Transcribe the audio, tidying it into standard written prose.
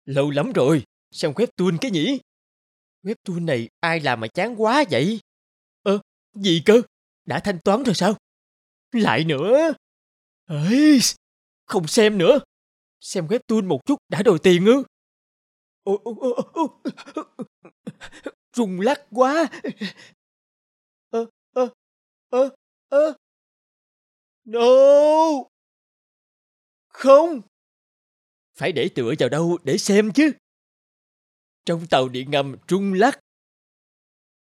Lâu lắm rồi, xem webtoon cái nhỉ? Webtoon này ai làm mà chán quá vậy? Gì cơ? Đã thanh toán rồi sao? Lại nữa? Ê, không xem nữa. Xem webtoon một chút đã đòi tiền ư? Ô, ô, ô, ô, ô. Rung lắc quá. Ơ, ơ, ơ, ơ. No! Không! Phải để tựa vào đâu để xem chứ? Trong tàu điện ngầm rung lắc